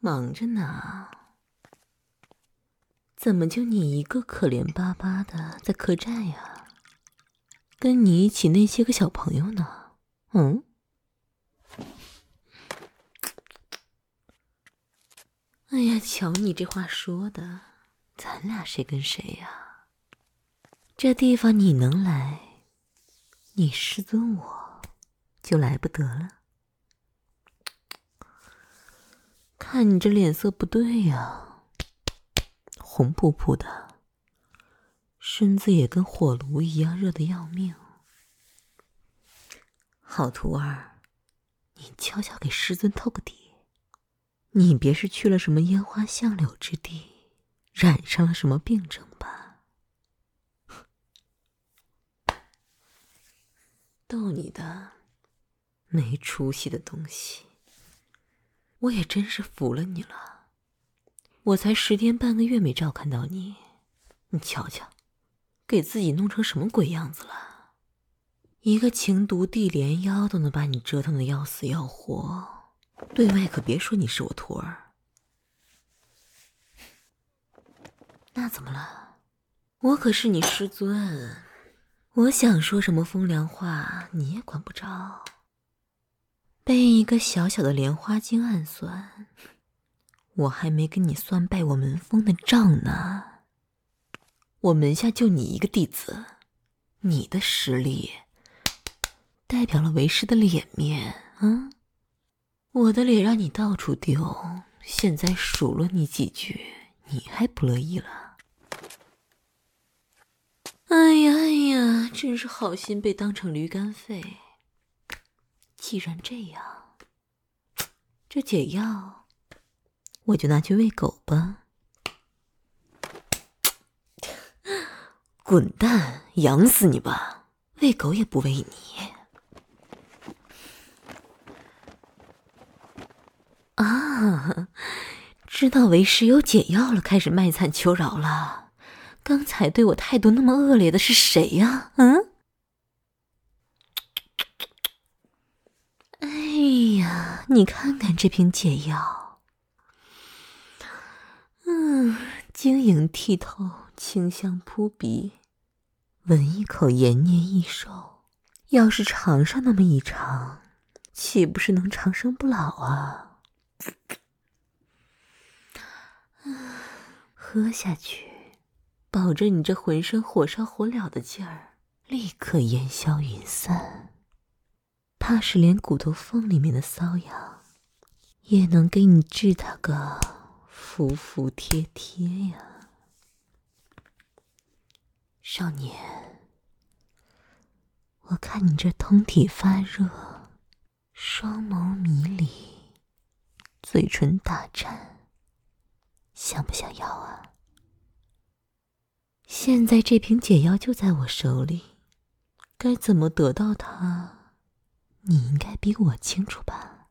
忙着呢。怎么就你一个可怜巴巴的在客栈呀？跟你一起那些个小朋友呢？哎呀，瞧你这话说的，咱俩谁跟谁呀？这地方你能来，你师尊我就来不得了。看你这脸色不对呀，红扑扑的，身子也跟火炉一样热得要命。好徒儿，你悄悄给师尊透个底，你别是去了什么烟花巷柳之地，染上了什么病症吧？逗你的，没出息的东西。我也真是服了你了，我才10天半个月没照看到你，你瞧瞧，给自己弄成什么鬼样子了？一个情毒地连妖都能把你折腾得要死要活，对外可别说你是我徒儿。那怎么了？我可是你师尊，我想说什么风凉话你也管不着。被一个小小的莲花精暗算，我还没跟你算败我门风的账呢。我门下就你一个弟子，你的实力代表了为师的脸面啊！我的脸让你到处丢，现在数落你几句，你还不乐意了？哎呀，真是好心被当成驴肝肺。既然这样，这解药我就拿去喂狗吧。滚蛋，养死你吧，喂狗也不喂你。啊，知道为师有解药了，开始卖惨求饶了。刚才对我态度那么恶劣的是谁呀？哎呀，你看看这瓶解药，晶莹剔透，清香扑鼻，闻一口延年益寿。要是尝上那么一尝，岂不是能长生不老啊？喝下去，保证你这浑身火烧火燎的劲儿立刻烟消云散，怕是连骨头缝里面的瘙痒也能给你治它个服服帖帖呀。少年，我看你这通体发热，双眸迷离，嘴唇打颤，想不想要啊？现在这瓶解药就在我手里，该怎么得到它，你应该比我清楚吧？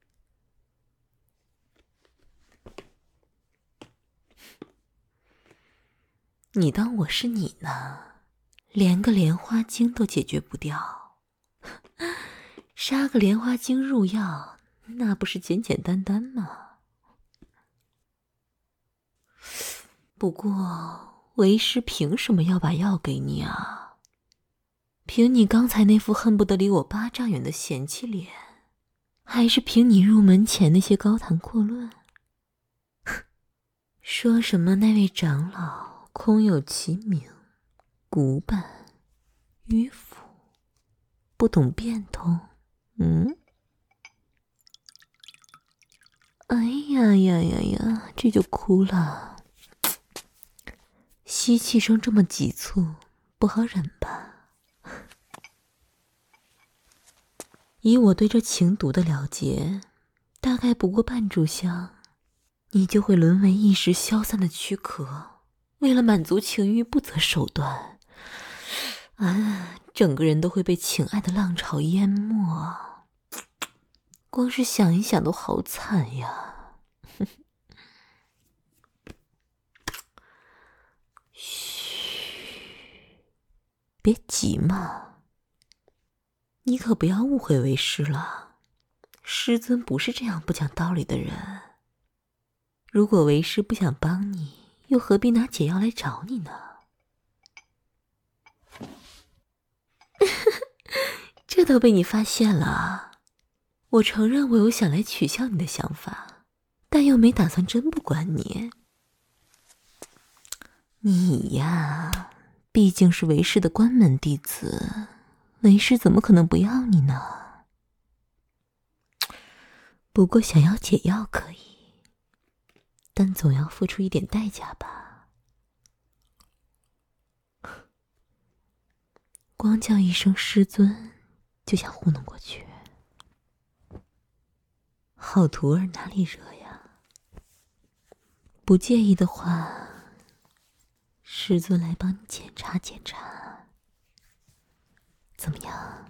你当我是你呢？连个莲花精都解决不掉，杀个莲花精入药，那不是简简单单吗？不过为师凭什么要把药给你啊？凭你刚才那副恨不得离我8丈远的嫌弃脸，还是凭你入门前那些高谈阔论？说什么那位长老空有其名，古板迂腐，不懂变通。哎呀，这就哭了。吸气声这么急促，不好忍吧？以我对这情毒的了解，大概不过半炷香，你就会沦为一时消散的躯壳，为了满足情欲不择手段，整个人都会被情爱的浪潮淹没。光是想一想都好惨呀。嘘，别急嘛，你可不要误会为师了，师尊不是这样不讲道理的人。 如果为师不想帮你，又何必拿解药来找你呢？这都被你发现了。我承认我有想来取笑你的想法，但又没打算真不管你。你呀，毕竟是为师的关门弟子，为师怎么可能不要你呢？不过想要解药可以，但总要付出一点代价吧。光叫一声师尊，就想糊弄过去，好徒儿哪里惹呀？不介意的话，师尊来帮你检查检查，怎么样？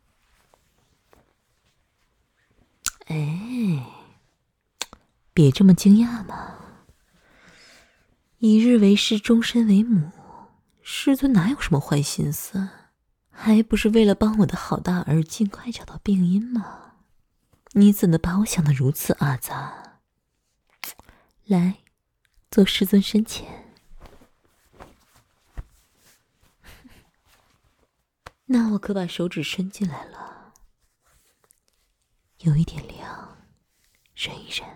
哎，别这么惊讶嘛！一日为师，终身为母，师尊哪有什么坏心思？还不是为了帮我的好大儿尽快找到病因吗？你怎能把我想得如此阿杂？来，坐师尊身前。那我可把手指伸进来了，有一点凉，忍一忍。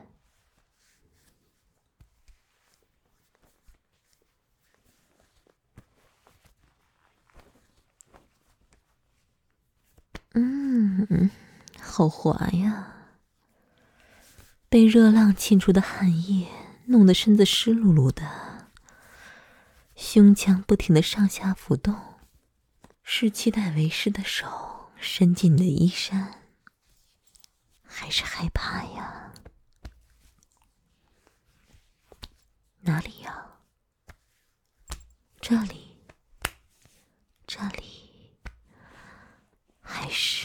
好滑呀！被热浪沁出的汗液弄得身子湿漉漉的，胸腔不停地上下浮动，是期待为师的手伸进你的衣衫，还是害怕呀？哪里呀？这里，这里，还是……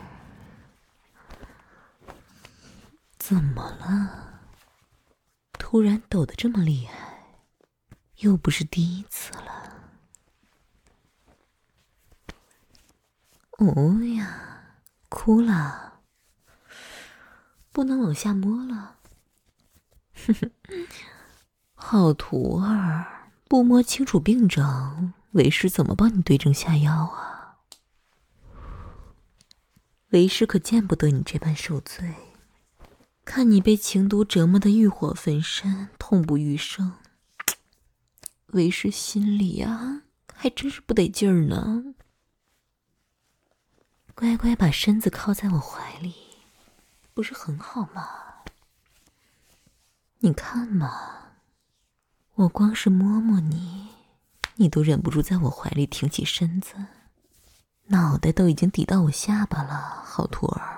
怎么了？突然抖得这么厉害，又不是第一次了。哦呀，哭了，不能往下摸了。哼哼，好徒儿，不摸清楚病症，为师怎么帮你对症下药啊？为师可见不得你这般受罪。看你被情毒折磨得欲火焚身，痛不欲生，为师心里啊，还真是不得劲儿呢。乖乖把身子靠在我怀里，不是很好吗？你看嘛，我光是摸摸你，你都忍不住在我怀里挺起身子，脑袋都已经抵到我下巴了，好徒儿。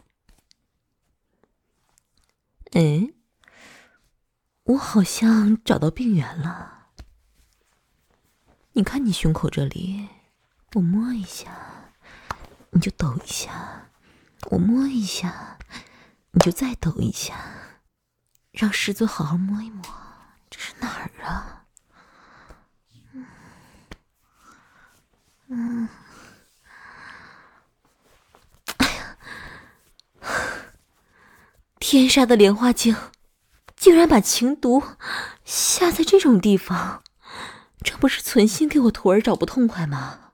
哎，我好像找到病源了。你看你胸口这里，我摸一下，你就抖一下；我摸一下，你就再抖一下。让师尊好好摸一摸，这是哪儿啊？哎呀，天杀的莲花精，竟然把情毒下在这种地方，这不是存心给我徒儿找不痛快吗？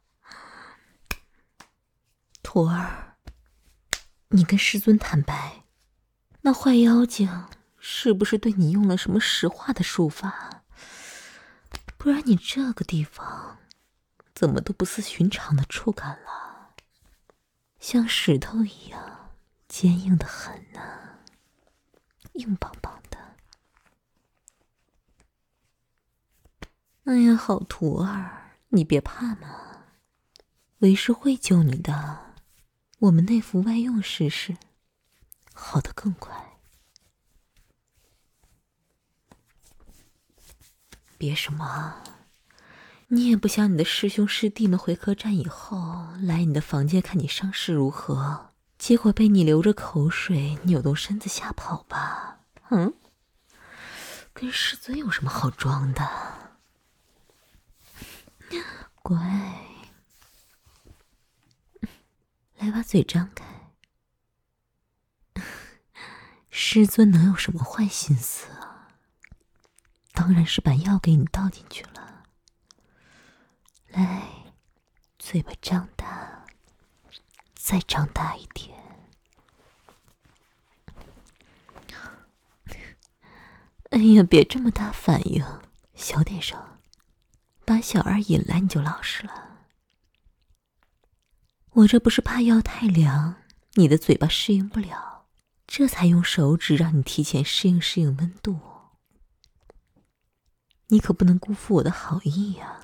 徒儿，你跟师尊坦白，那坏妖精是不是对你用了什么石化的术法？不然你这个地方怎么都不似寻常的触感了，像石头一样坚硬的很呢，硬邦邦的。哎呀，好徒儿，你别怕嘛，为师会救你的。我们内服外用试试，好得更快。别什么，你也不想你的师兄师弟们回客栈以后来你的房间看你伤势如何，结果被你流着口水扭动身子吓跑吧？嗯，跟师尊有什么好装的？乖，来把嘴张开。师尊能有什么坏心思啊？ 当然是把药给你倒进去了。来，嘴巴张大，再张大一点。哎呀，别这么大反应，小点声，把小二引来你就老实了。我这不是怕药太凉，你的嘴巴适应不了，这才用手指让你提前适应温度。你可不能辜负我的好意呀！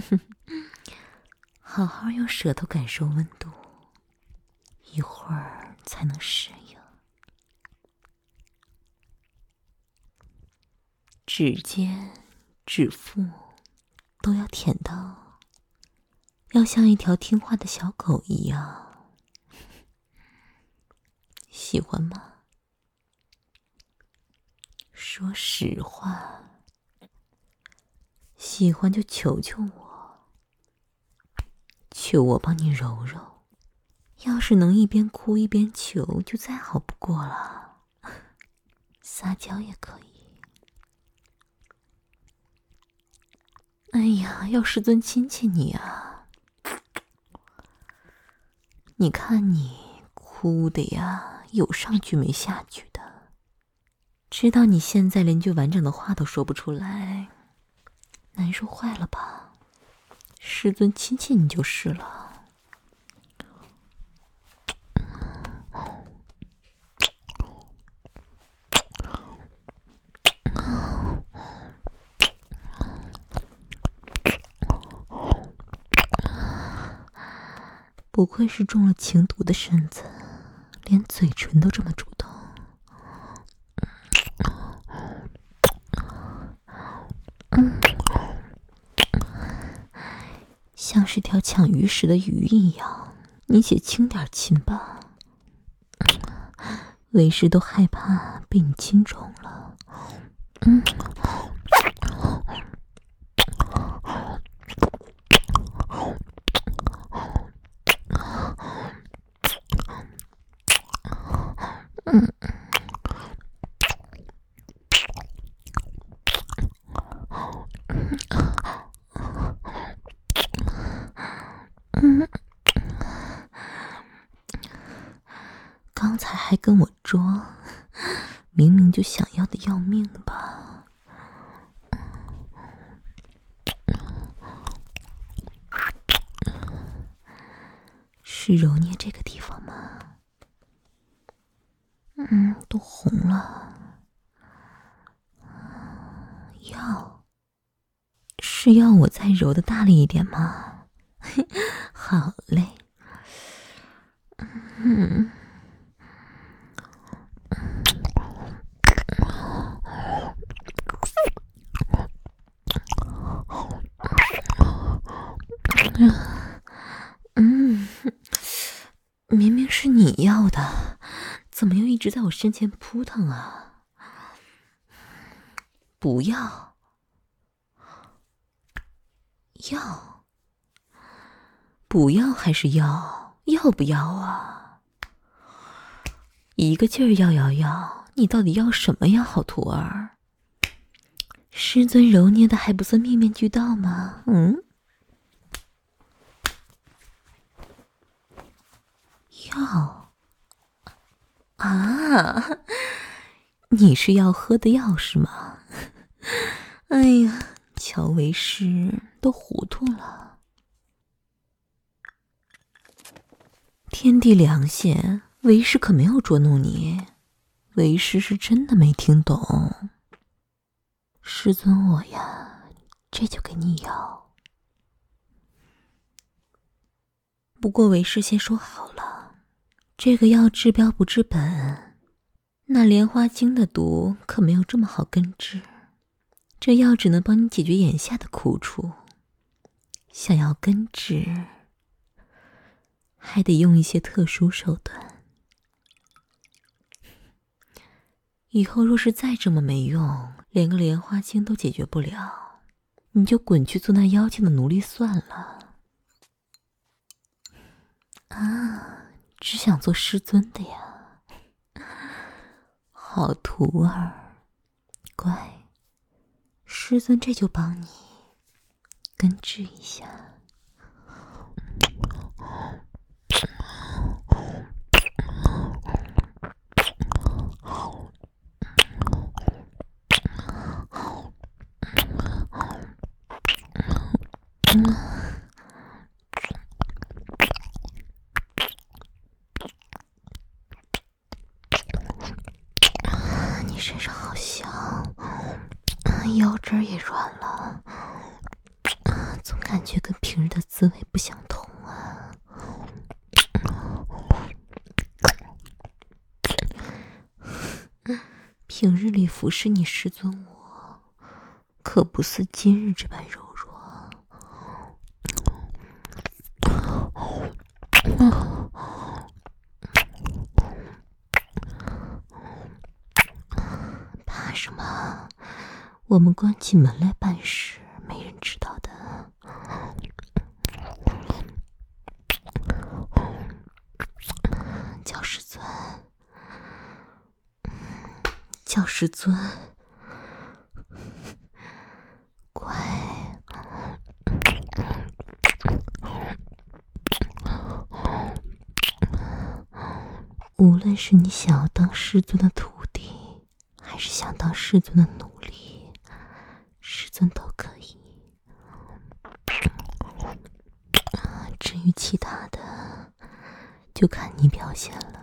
好好用舌头感受温度，一会儿才能适应。指尖、指腹都要舔到，要像一条听话的小狗一样。喜欢吗？说实话，喜欢就求求我，求我帮你揉揉。要是能一边哭一边求，就再好不过了。撒娇也可以。哎呀，要师尊亲亲你啊！你看你哭的呀，有上句没下句的。知道你现在连句完整的话都说不出来，难受坏了吧？师尊亲亲你就是了。不愧是中了情毒的身子，连嘴唇都这么主动。像是条抢鱼食的鱼一样，你且轻点亲吧。为师都害怕被你亲中了。刚才还跟我装，明明就想要的要命吧。是揉捏这个地方吗？都红了。是要我再揉的大力一点吗？好嘞。明明是你要的，怎么又一直在我身前扑腾啊？不要，要，不要还是要？要不要啊？一个劲儿要，你到底要什么呀，好徒儿？师尊揉捏的还不算面面俱到吗？药啊，你是要喝的药是吗？哎呀，乔为师都糊涂了。天地良心，为师可没有捉弄你，为师是真的没听懂。师尊我呀，这就给你药。不过为师先说好了，这个药治标不治本，那莲花精的毒可没有这么好根治，这药只能帮你解决眼下的苦楚，想要根治，还得用一些特殊手段。以后若是再这么没用，连个莲花精都解决不了，你就滚去做那妖精的奴隶算了。啊，只想做师尊的呀。好徒儿，乖， 师尊这就帮你根治一下。你身上好香，腰肢也软了，总感觉跟平日的滋味不相同啊。平日里服侍你师尊我，可不似今日这般柔弱。怕什么？我们关起门来办事，没人知道的。叫师尊，叫师尊，乖。无论是你想要当师尊的徒弟，还是想当师尊的奴隶，师尊都可以。至于其他的，就看你表现了。